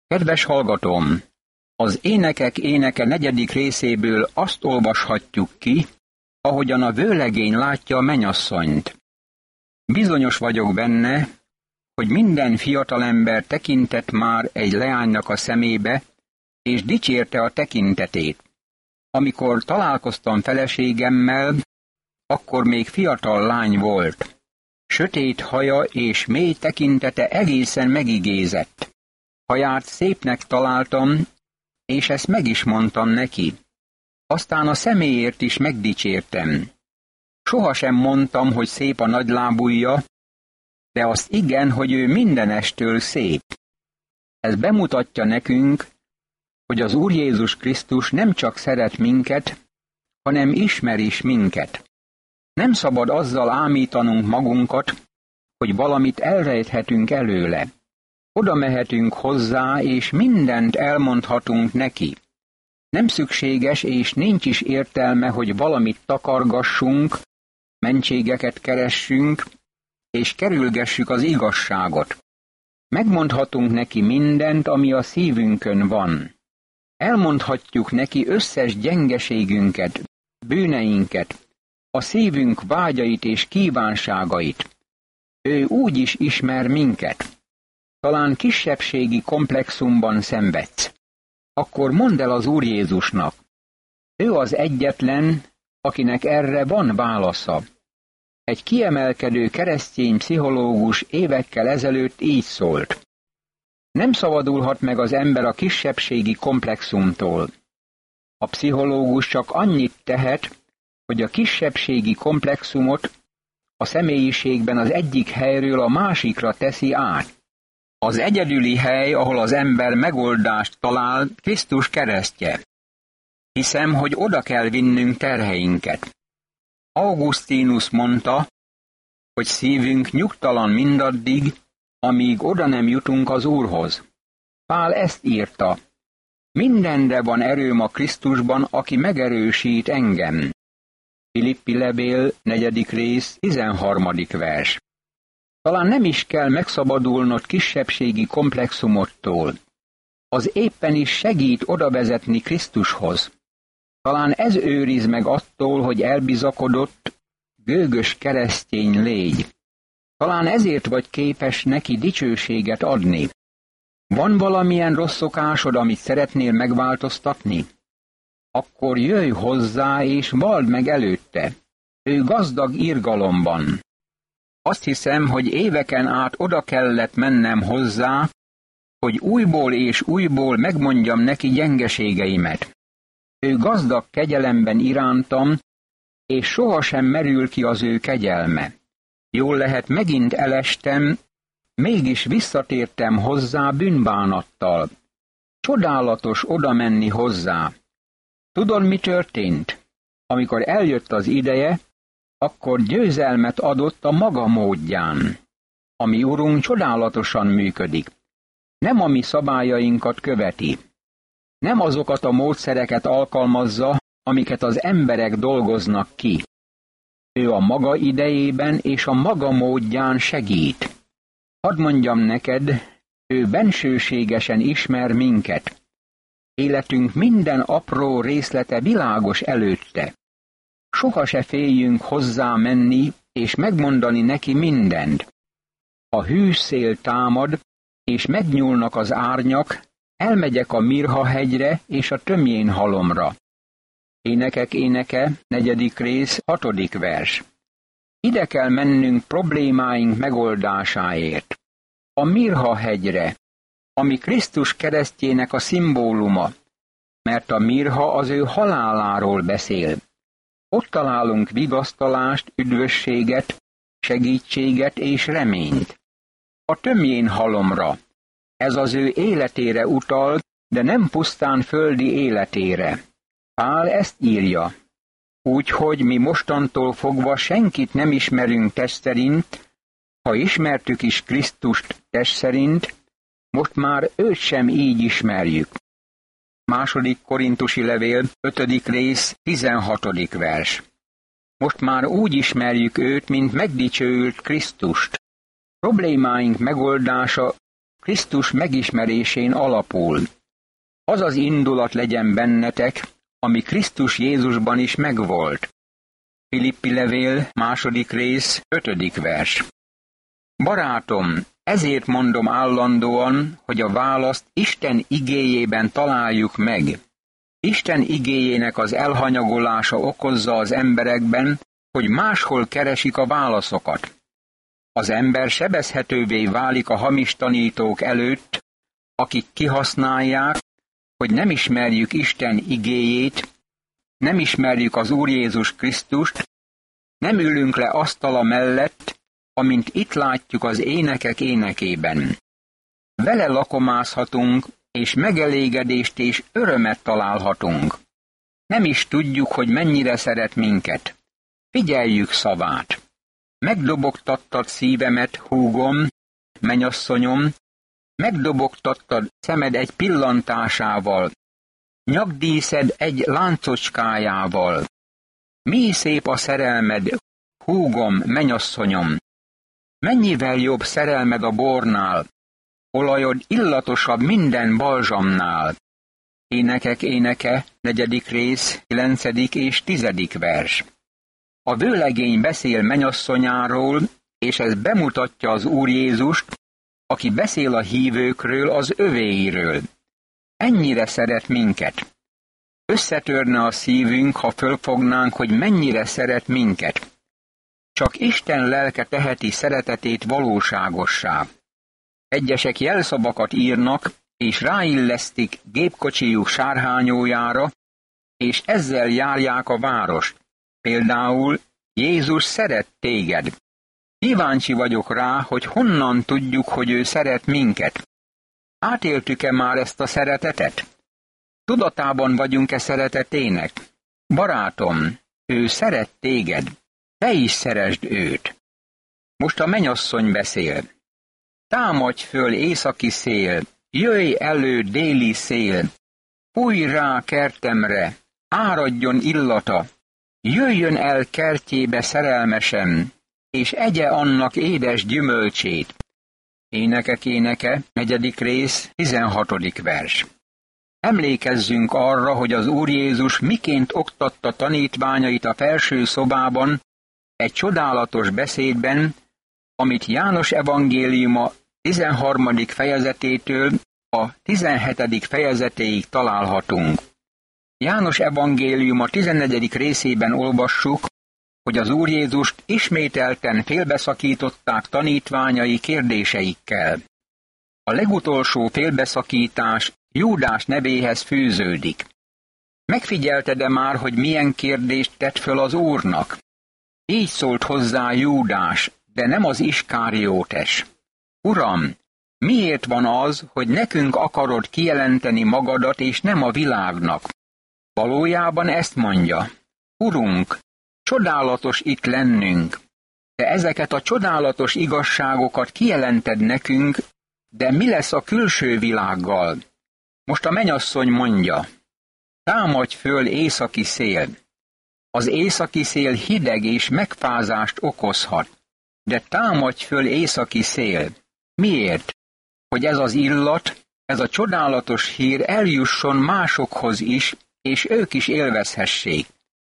Kedves hallgatóm! Az Énekek éneke 4. részéből azt olvashatjuk ki, ahogyan a vőlegény látja a menyasszonyt. Bizonyos vagyok benne, hogy minden fiatalember tekintett már egy leánynak a szemébe, és dicsérte a tekintetét. Amikor találkoztam feleségemmel, akkor még fiatal lány volt. Sötét haja és mély tekintete egészen megigézett. Haját szépnek találtam, és ezt meg is mondtam neki. Aztán a személyért is megdicsértem. Sohasem mondtam, hogy szép a nagylábúja, de azt igen, hogy ő mindenestől szép. Ez bemutatja nekünk, hogy az Úr Jézus Krisztus nem csak szeret minket, hanem ismer is minket. Nem szabad azzal ámítanunk magunkat, hogy valamit elrejthetünk előle. Oda mehetünk hozzá, és mindent elmondhatunk neki. Nem szükséges, és nincs is értelme, hogy valamit takargassunk, mentségeket keressünk, és kerülgessük az igazságot. Megmondhatunk neki mindent, ami a szívünkön van. Elmondhatjuk neki összes gyengeségünket, bűneinket, a szívünk vágyait és kívánságait. Ő úgy is ismer minket. Talán kisebbségi komplexumban szenvedsz. Akkor mondd el az Úr Jézusnak. Ő az egyetlen, akinek erre van válasza. Egy kiemelkedő keresztény pszichológus évekkel ezelőtt így szólt. Nem szabadulhat meg az ember a kisebbségi komplexumtól. A pszichológus csak annyit tehet, hogy a kisebbségi komplexumot a személyiségben az egyik helyről a másikra teszi át. Az egyedüli hely, ahol az ember megoldást talál, Krisztus keresztje. Hiszem, hogy oda kell vinnünk terheinket. Augustinus mondta, hogy szívünk nyugtalan mindaddig, amíg oda nem jutunk az Úrhoz. Pál ezt írta. Mindenre van erőm a Krisztusban, aki megerősít engem. Filippi levél 4. rész 13. vers. Talán nem is kell megszabadulnod kisebbségi komplexumottól. Az éppen is segít odavezetni Krisztushoz. Talán ez őriz meg attól, hogy elbizakodott, gőgös keresztény légy. Talán ezért vagy képes neki dicsőséget adni. Van valamilyen rossz szokásod, amit szeretnél megváltoztatni? Akkor jöjj hozzá és vald meg előtte. Ő gazdag irgalomban. Azt hiszem, hogy éveken át oda kellett mennem hozzá, hogy újból és újból megmondjam neki gyengeségeimet. Ő gazdag kegyelemben irántam, és sohasem merül ki az ő kegyelme. Jól lehet, megint elestem, mégis visszatértem hozzá bűnbánattal. Csodálatos oda menni hozzá. Tudod, mi történt? Amikor eljött az ideje, akkor győzelmet adott a maga módján. A mi Urunk csodálatosan működik. Nem a mi szabályainkat követi. Nem azokat a módszereket alkalmazza, amiket az emberek dolgoznak ki. Ő a maga idejében és a maga módján segít. Hadd mondjam neked, ő bensőségesen ismer minket. Életünk minden apró részlete világos előtte. Soha se féljünk hozzá menni és megmondani neki mindent. A hűs szél támad, és megnyúlnak az árnyak, elmegyek a Mirha hegyre és a Tömjén halomra. Énekek éneke, 4. rész, 6. vers. Ide kell mennünk problémáink megoldásáért. A Mirha hegyre, ami Krisztus keresztjének a szimbóluma, mert a mirha az ő haláláról beszél. Ott találunk vigasztalást, üdvösséget, segítséget és reményt. A Tömjén halomra, ez az ő életére utal, de nem pusztán földi életére. Pál ezt írja. Úgyhogy mi mostantól fogva senkit nem ismerünk test szerint, ha ismertük is Krisztust test szerint, most már őt sem így ismerjük. 2. Korintusi levél, 5. rész, 16. vers. Most már úgy ismerjük őt, mint megdicsőült Krisztust. Problémáink megoldása Krisztus megismerésén alapul. Az az indulat legyen bennetek, ami Krisztus Jézusban is megvolt. Filippi levél, 2. rész, 5. vers. Barátom, ezért mondom állandóan, hogy a választ Isten igéjében találjuk meg. Isten igéjének az elhanyagolása okozza az emberekben, hogy máshol keresik a válaszokat. Az ember sebezhetővé válik a hamis tanítók előtt, akik kihasználják, hogy nem ismerjük Isten igéjét, nem ismerjük az Úr Jézus Krisztust, nem ülünk le asztala mellett, amint itt látjuk az énekek énekében. Vele lakomázhatunk, és megelégedést és örömet találhatunk. Nem is tudjuk, hogy mennyire szeret minket. Figyeljük szavát. Megdobogtattad szívemet, húgom, menyasszonyom, megdobogtattad szemed egy pillantásával, nyakdíszed egy láncocskájával. Mi szép a szerelmed, húgom, menyasszonyom! Mennyivel jobb szerelmed a bornál, olajod illatosabb minden balzsamnál. Énekek éneke, 4. rész, 9. és 10. vers. A vőlegény beszél menyasszonyáról, és ez bemutatja az Úr Jézust, aki beszél a hívőkről, az övéiről. Ennyire szeret minket. Összetörne a szívünk, ha fölfognánk, hogy mennyire szeret minket. Csak Isten lelke teheti szeretetét valóságossá. Egyesek jelszavakat írnak, és ráillesztik gépkocsijuk sárhányójára, és ezzel járják a várost. Például, Jézus szeret téged. Kíváncsi vagyok rá, hogy honnan tudjuk, hogy ő szeret minket. Átéltük-e már ezt a szeretetet? Tudatában vagyunk-e szeretetének? Barátom, ő szeret téged. Te is szeresd őt. Most a mennyasszony beszél. Támadj föl északi szél, jöjj elő déli szél, fújj rá kertemre, áradjon illata, jöjjön el kertjébe szerelmesem, és egye annak édes gyümölcsét. Énekek éneke, 4. rész, 16. vers. Emlékezzünk arra, hogy az Úr Jézus miként oktatta tanítványait a felső szobában, egy csodálatos beszédben, amit János evangéliuma 13. fejezetétől a 17. fejezetéig találhatunk. János evangéliuma 14. részében olvassuk, hogy az Úr Jézust ismételten félbeszakították tanítványai kérdéseikkel. A legutolsó félbeszakítás Júdás nevéhez fűződik. Megfigyelted-e már, hogy milyen kérdést tett föl az Úrnak? Így szólt hozzá Júdás, de nem az Iskáriótes. Uram, miért van az, hogy nekünk akarod kijelenteni magadat, és nem a világnak? Valójában ezt mondja. Urunk, csodálatos itt lennünk. Te ezeket a csodálatos igazságokat kijelented nekünk, de mi lesz a külső világgal? Most a mennyasszony mondja. Támadj föl északi szél. Az északi szél hideg és megfázást okozhat. De támadj föl északi szél. Miért? Hogy ez az illat, ez a csodálatos hír eljusson másokhoz is, és ők is élvezhessék.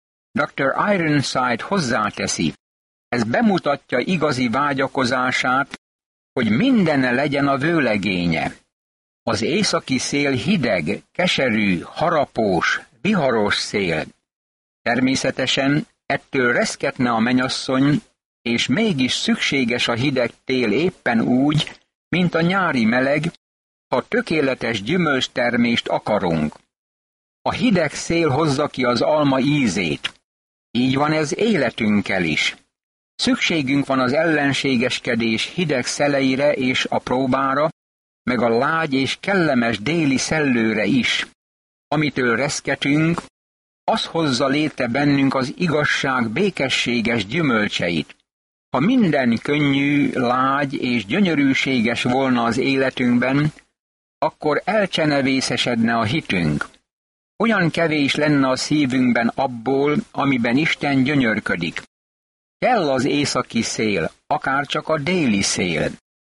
Dr. Ironside hozzáteszi, ez bemutatja igazi vágyakozását, hogy mindenne legyen a vőlegénye. Az északi szél hideg, keserű, harapós, viharos szél. Természetesen ettől reszketne a mennyasszony, és mégis szükséges a hideg tél éppen úgy, mint a nyári meleg, ha tökéletes gyümölcstermést akarunk. A hideg szél hozza ki az alma ízét. Így van ez életünkkel is. Szükségünk van az ellenségeskedés hideg szeleire és a próbára, meg a lágy és kellemes déli szellőre is. Amitől reszketünk, az hozza létre bennünk az igazság békességes gyümölcseit. Ha minden könnyű, lágy és gyönyörűséges volna az életünkben, akkor elcsenevészesedne a hitünk. Olyan kevés lenne a szívünkben abból, amiben Isten gyönyörködik. Kell az északi szél, akár csak a déli szél.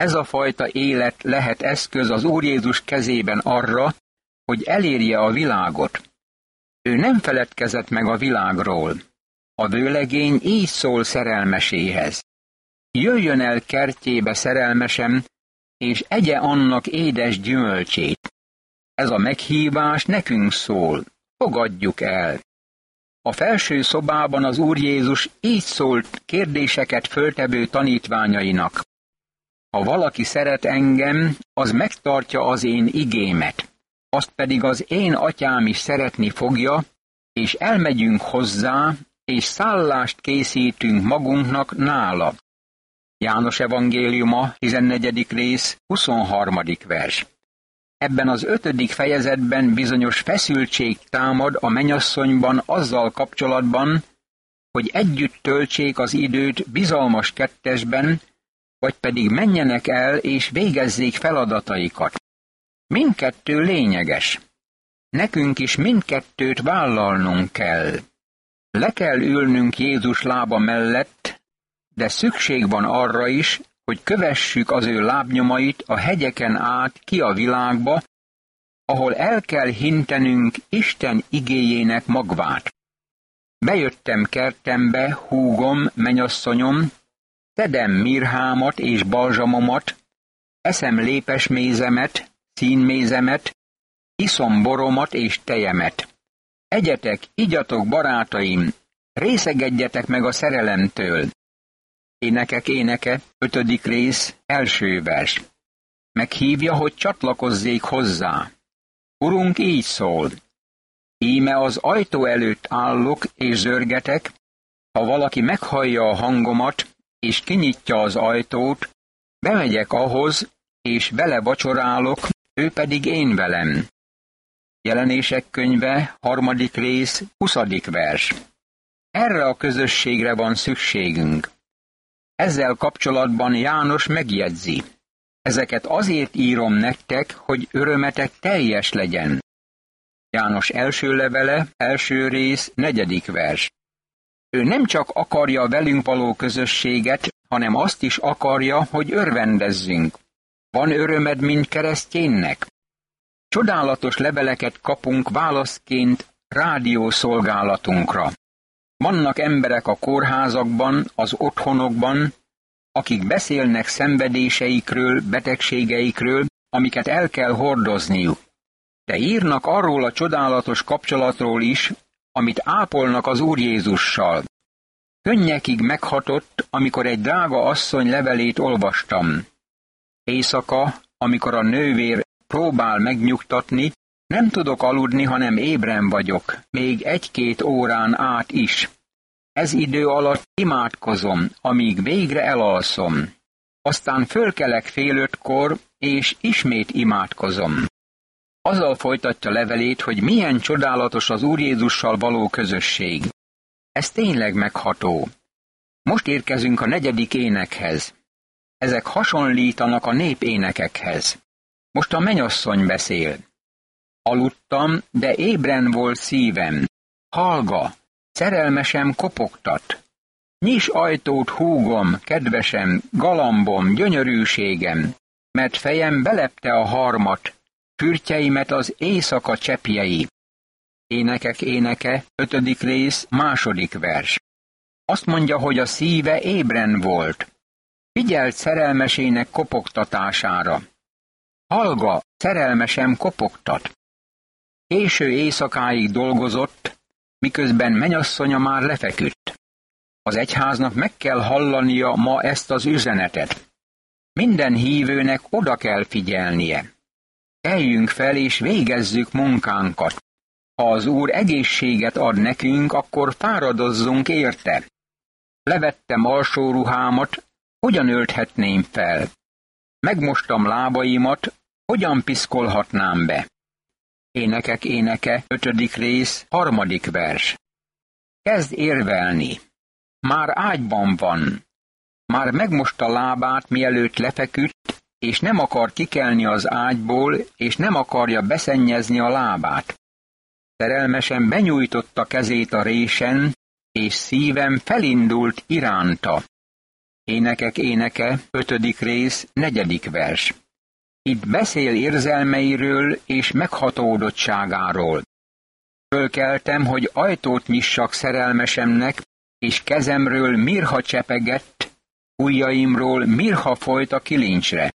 Ez a fajta élet lehet eszköz az Úr Jézus kezében arra, hogy elérje a világot. Ő nem feledkezett meg a világról. A vőlegény így szól szerelmeséhez. Jöjjön el kertjébe, szerelmesem, és egye annak édes gyümölcsét. Ez a meghívás nekünk szól, fogadjuk el. A felső szobában az Úr Jézus így szólt kérdéseket föltevő tanítványainak. Ha valaki szeret engem, az megtartja az én igémet. Azt pedig az én atyám is szeretni fogja, és elmegyünk hozzá, és szállást készítünk magunknak nála. János evangéliuma, 14. rész, 23. vers. Ebben az 5. fejezetben bizonyos feszültség támad a mennyasszonyban azzal kapcsolatban, hogy együtt töltsék az időt bizalmas kettesben, vagy pedig menjenek el és végezzék feladataikat. Mindkettő lényeges. Nekünk is mindkettőt vállalnunk kell. Le kell ülnünk Jézus lába mellett, de szükség van arra is, hogy kövessük az ő lábnyomait a hegyeken át ki a világba, ahol el kell hintenünk Isten igéjének magvát. Bejöttem kertembe, húgom, mennyasszonyom, szedem mirhámat és balzsamomat, eszem lépesmézemet, színmézemet, iszom boromat és tejemet. Egyetek, igyatok, barátaim, részegedjetek meg a szerelemtől. Énekek éneke, 5. rész, 1. vers. Meghívja, hogy csatlakozzék hozzá. Urunk így szól. Íme az ajtó előtt állok és zörgetek, ha valaki meghallja a hangomat, és kinyitja az ajtót, bemegyek ahhoz, és vele vacsorálok, ő pedig én velem. Jelenések könyve, 3. rész, 20. vers. Erre a közösségre van szükségünk. Ezzel kapcsolatban János megjegyzi. Ezeket azért írom nektek, hogy örömetek teljes legyen. János első levele, 1. rész, 4. vers. Ő nem csak akarja velünk való közösséget, hanem azt is akarja, hogy örvendezzünk. Van örömed, mint kereszténynek? Csodálatos leveleket kapunk válaszként rádiószolgálatunkra. Vannak emberek a kórházakban, az otthonokban, akik beszélnek szenvedéseikről, betegségeikről, amiket el kell hordozniuk. De írnak arról a csodálatos kapcsolatról is, amit ápolnak az Úr Jézussal. Könnyekig meghatott, amikor egy drága asszony levelét olvastam. Éjszaka, amikor a nővér próbál megnyugtatni, nem tudok aludni, hanem ébren vagyok, még 1-2 órán át is. Ez idő alatt imádkozom, amíg végre elalszom. Aztán fölkelek 4:30-kor, és ismét imádkozom. Azzal folytatja levelét, hogy milyen csodálatos az Úr Jézussal való közösség. Ez tényleg megható. Most érkezünk a 4. énekhez. Ezek hasonlítanak a népénekekhez. Most a mennyasszony beszél. Aludtam, de ébren volt szívem. Hallga, szerelmesem kopogtat. Nyis ajtót, húgom, kedvesem, galambom, gyönyörűségem, mert fejem belepte a harmat, fürtjeimet az éjszaka cseppjei. Énekek éneke, 5. rész, 2. vers. Azt mondja, hogy a szíve ébren volt. Figyelt szerelmesének kopogtatására. Hallga, szerelmesem kopogtat. Késő éjszakáig dolgozott, miközben mennyasszonya már lefeküdt. Az egyháznak meg kell hallania ma ezt az üzenetet. Minden hívőnek oda kell figyelnie. Keljünk fel és végezzük munkánkat. Ha az Úr egészséget ad nekünk, akkor fáradozzunk érte. Levettem alsó ruhámat, hogyan ölthetném fel? Megmostam lábaimat, hogyan piszkolhatnám be? Énekek éneke, 5. rész, 3. vers. Kezd érvelni. Már ágyban van. Már megmosta lábát, mielőtt lefeküdt, és nem akar kikelni az ágyból, és nem akarja beszennyezni a lábát. Szerelmesen benyújtotta kezét a résen, és szívem felindult iránta. Énekek éneke, 5. rész, 4. vers. Itt beszél érzelmeiről és meghatódottságáról. Fölkeltem, hogy ajtót nyissak szerelmesemnek, és kezemről mirha csepegett, ujjaimról mirha folyt a kilincsre.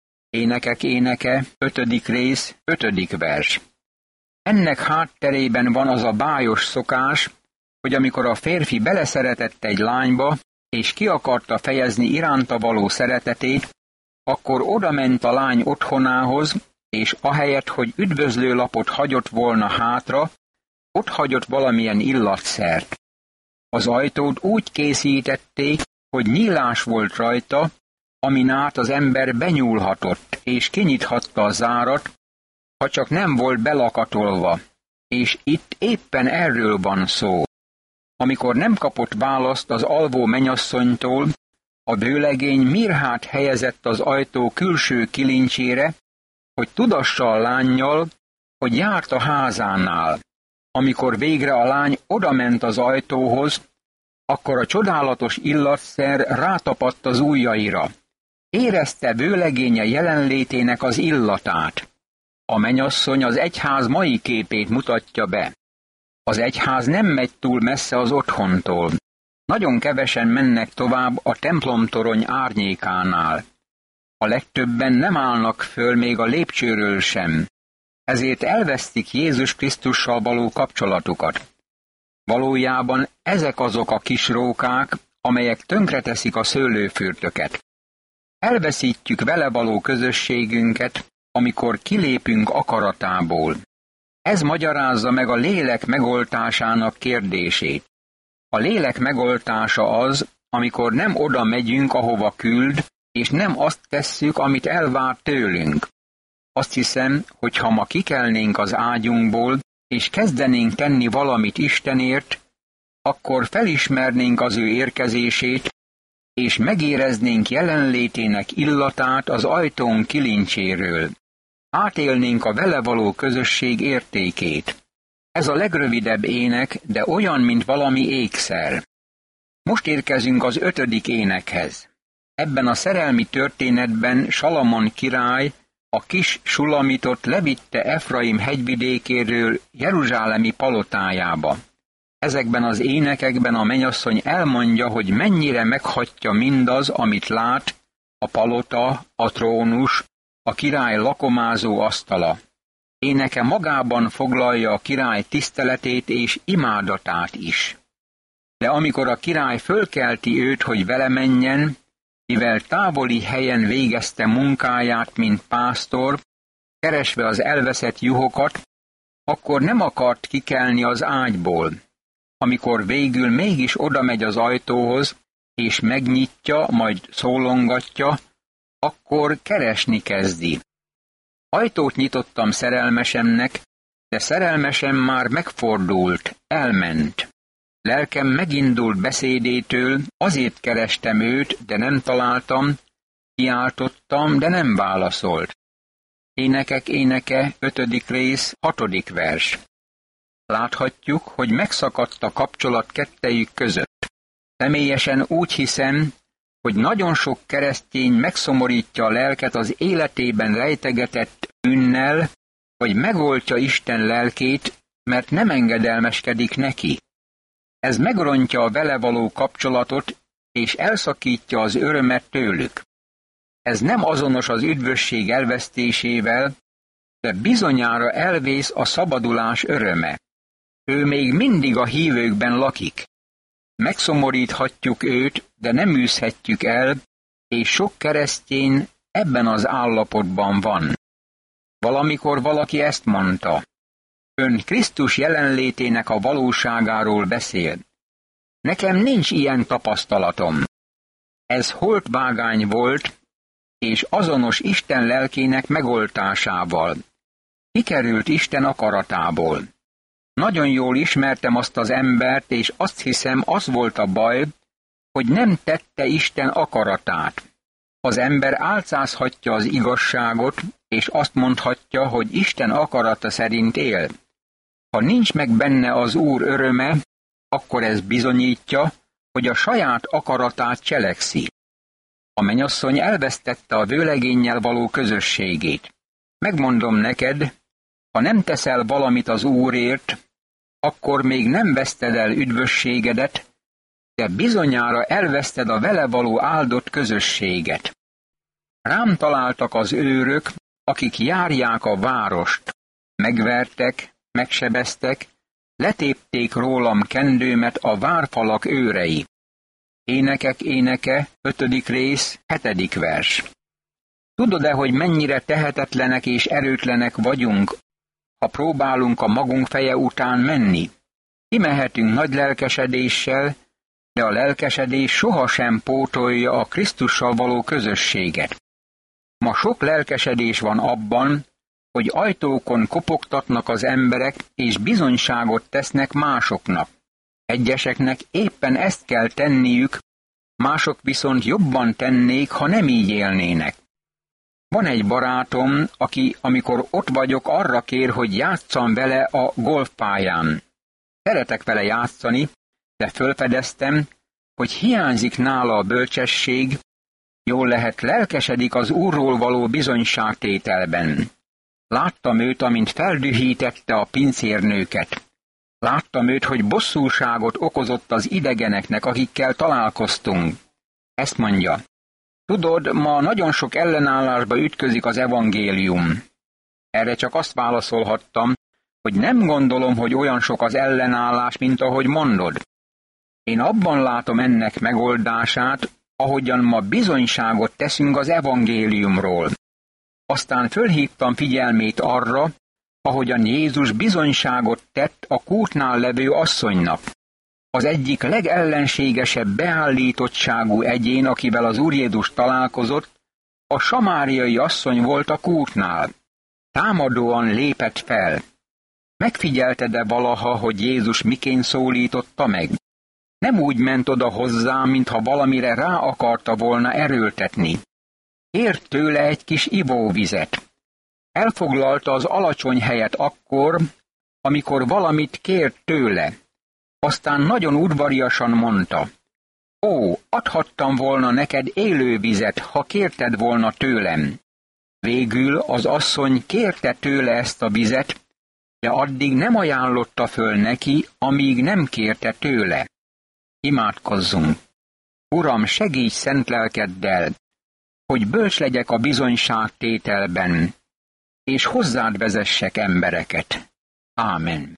Énekek éneke, 5. rész, 5. vers. Ennek hátterében van az a bájos szokás, hogy amikor a férfi beleszeretett egy lányba, és ki akarta fejezni iránta való szeretetét, akkor odament a lány otthonához, és ahelyett, hogy üdvözlőlapot hagyott volna hátra, ott hagyott valamilyen illatszert. Az ajtót úgy készítették, hogy nyílás volt rajta, amin át az ember benyúlhatott, és kinyithatta a zárat, ha csak nem volt belakatolva, és itt éppen erről van szó. Amikor nem kapott választ az alvó mennyasszonytól, a vőlegény mirhát helyezett az ajtó külső kilincsére, hogy tudassa a lánnyal, hogy járt a házánál. Amikor végre a lány odament az ajtóhoz, akkor a csodálatos illatszer rátapadt az ujjaira. Érezte vőlegénye jelenlétének az illatát. A mennyasszony az egyház mai képét mutatja be. Az egyház nem megy túl messze az otthontól. Nagyon kevesen mennek tovább a templomtorony árnyékánál. A legtöbben nem állnak föl még a lépcsőről sem. Ezért elvesztik Jézus Krisztussal való kapcsolatukat. Valójában ezek azok a kis rókák, amelyek tönkreteszik a szőlőfürtöket. Elveszítjük vele való közösségünket, amikor kilépünk akaratából. Ez magyarázza meg a lélek megoltásának kérdését. A lélek megoltása az, amikor nem oda megyünk, ahova küld, és nem azt tesszük, amit elvár tőlünk. Azt hiszem, hogy ha ma kikelnénk az ágyunkból, és kezdenénk tenni valamit Istenért, akkor felismernénk az ő érkezését, és megéreznénk jelenlétének illatát az ajtón kilincséről. Átélnénk a vele való közösség értékét. Ez a legrövidebb ének, de olyan, mint valami ékszer. Most érkezünk az 5. énekhez. Ebben a szerelmi történetben Salamon király a kis Sulamitot levitte Efraim hegyvidékéről Jeruzsálemi palotájába. Ezekben az énekekben a mennyasszony elmondja, hogy mennyire meghatja mindaz, amit lát, a palota, a trónus, a király lakomázó asztala. Éneke magában foglalja a király tiszteletét és imádatát is. De amikor a király fölkelti őt, hogy vele menjen, mivel távoli helyen végezte munkáját, mint pásztor, keresve az elveszett juhokat, akkor nem akart kikelni az ágyból. Amikor végül mégis odamegy az ajtóhoz, és megnyitja, majd szólongatja, akkor keresni kezdi. Ajtót nyitottam szerelmesemnek, de szerelmesem már megfordult, elment. Lelkem megindult beszédétől, azért kerestem őt, de nem találtam, kiáltottam, de nem válaszolt. Énekek éneke, 5. rész, 6. vers. Láthatjuk, hogy megszakadt a kapcsolat kettejük között. Személyesen úgy hiszem, hogy nagyon sok keresztény megszomorítja a lelket az életében rejtegetett bűnnel, vagy megoltja Isten lelkét, mert nem engedelmeskedik neki. Ez megrontja a vele való kapcsolatot, és elszakítja az örömet tőlük. Ez nem azonos az üdvösség elvesztésével, de bizonyára elvész a szabadulás öröme. Ő még mindig a hívőkben lakik. Megszomoríthatjuk őt, de nem űzhetjük el, és sok keresztény ebben az állapotban van. Valamikor valaki ezt mondta: ön Krisztus jelenlétének a valóságáról beszél. Nekem nincs ilyen tapasztalatom. Ez holtvágány volt, és azonos Isten lelkének megoltásával. Kikerült Isten akaratából. Nagyon jól ismertem azt az embert, és azt hiszem, az volt a baj, hogy nem tette Isten akaratát. Az ember álcázhatja az igazságot, és azt mondhatja, hogy Isten akarata szerint él. Ha nincs meg benne az Úr öröme, akkor ez bizonyítja, hogy a saját akaratát cselekszi. A mennyasszony elvesztette a vőlegénnyel való közösségét. Megmondom neked, ha nem teszel valamit az Úrért, akkor még nem veszted el üdvösségedet, de bizonyára elveszted a vele való áldott közösséget. Rám találtak az őrök, akik járják a várost. Megvertek, megsebeztek, letépték rólam kendőmet a várfalak őrei. Énekek éneke, 5. rész, 7. vers. Tudod-e, hogy mennyire tehetetlenek és erőtlenek vagyunk, ha próbálunk a magunk feje után menni? Kimehetünk nagy lelkesedéssel, de a lelkesedés sohasem pótolja a Krisztussal való közösséget. Ma sok lelkesedés van abban, hogy ajtókon kopogtatnak az emberek, és bizonyságot tesznek másoknak. Egyeseknek éppen ezt kell tenniük, mások viszont jobban tennék, ha nem így élnének. Van egy barátom, aki, amikor ott vagyok, arra kér, hogy játsszam vele a golfpályán. Szeretek vele játszani, de fölfedeztem, hogy hiányzik nála a bölcsesség, jól lehet lelkesedik az Úrról való bizonyságtételben. Láttam őt, amint feldühítette a pincérnőket. Láttam őt, hogy bosszúságot okozott az idegeneknek, akikkel találkoztunk. Ezt mondja: tudod, ma nagyon sok ellenállásba ütközik az evangélium. Erre csak azt válaszolhattam, hogy nem gondolom, hogy olyan sok az ellenállás, mint ahogy mondod. Én abban látom ennek megoldását, ahogyan ma bizonyságot teszünk az evangéliumról. Aztán fölhívtam figyelmét arra, ahogyan Jézus bizonyságot tett a kútnál levő asszonynak. Az egyik legellenségesebb beállítottságú egyén, akivel az Úr Jézus találkozott, a samáriai asszony volt a kútnál. Támadóan lépett fel. Megfigyelted-e valaha, hogy Jézus miként szólította meg? Nem úgy ment oda hozzá, mintha valamire rá akarta volna erőltetni. Kért tőle egy kis ivóvizet. Elfoglalta az alacsony helyet akkor, amikor valamit kért tőle. Aztán nagyon udvariasan mondta: ó, adhattam volna neked élővizet, ha kérted volna tőlem. Végül az asszony kérte tőle ezt a vizet, de addig nem ajánlotta föl neki, amíg nem kérte tőle. Imádkozzunk! Uram, segíts szent lelkeddel, hogy bölcs legyek a bizonyságtételben, és hozzád vezessek embereket. Ámen.